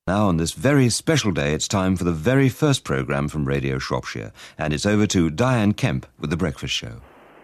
Now, on this very special day, it's time for the very first programme from Radio Shropshire, and it's over to Diane Kemp with The Breakfast Show.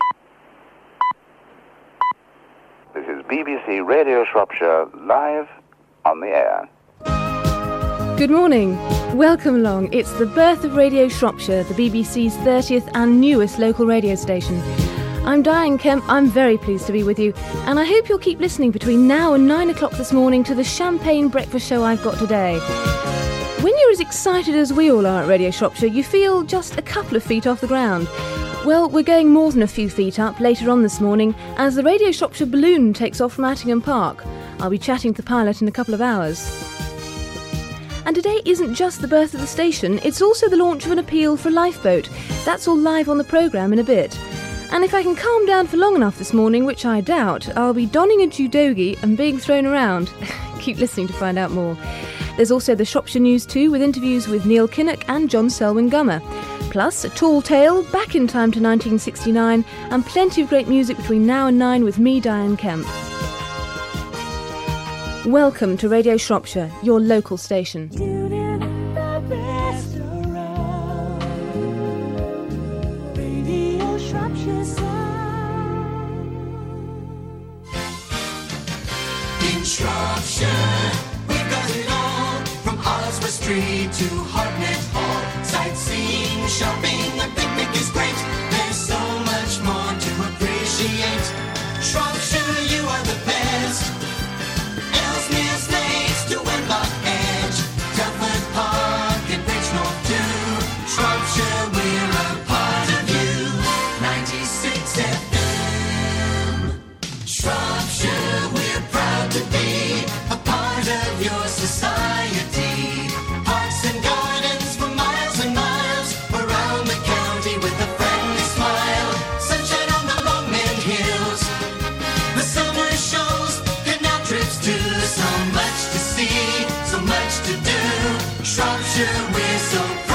This is BBC Radio Shropshire, live on the air. Good morning. Welcome along. It's the birth of Radio Shropshire, the BBC's 30th and newest local radio station. I'm Diane Kemp. I'm very pleased to be with you, and I hope you'll keep listening between now and 9 o'clock this morning to the champagne breakfast show I've got today. When you're as excited as we all are at Radio Shropshire, you feel just a couple of feet off the ground. Well, we're going more than a few feet up later on this morning as the Radio Shropshire balloon takes off from Attingham Park. I'll be chatting to the pilot in a couple of hours. And today isn't just the birth of the station, it's also the launch of an appeal for a lifeboat. That's all live on the programme in a bit. And if I can calm down for long enough this morning, which I doubt, I'll be donning a judogi and being thrown around. Keep listening to find out more. There's also the Shropshire News too, with interviews with Neil Kinnock and John Selwyn-Gummer. Plus, a tall tale, back in time to 1969, and plenty of great music between now and 9 with me, Diane Kemp. Welcome to Radio Shropshire, your local station. In Shropshire, we've got it all, from Oswald Street to Hognet Hall. Sightseeing, shopping, a picnic is great. There's so much more to appreciate. Shropshire, you are the best. Ellesmere Slates to Wenlock Edge, Telford Park and Bridgenorth too. Shropshire, we're a part of you. 96 FM. Shropshire, we're proud to be a part of your society. Parks and gardens for miles and miles around the county with a friendly smile. Sunshine on the Longmen Hills, the summer shows, canal trips too. So much to see, so much to do. Shropshire, we're so proud.